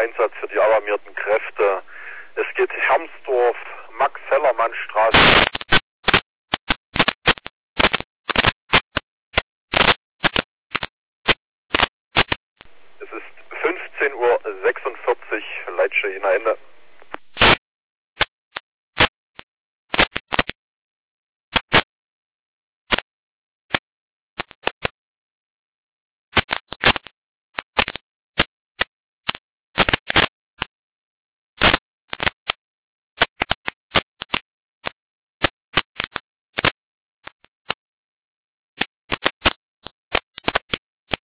Einsatz für die alarmierten Kräfte. Es geht Hermsdorf, Max-Hellermann-Straße. Es ist 15:46 Uhr, Leitstelle Ende.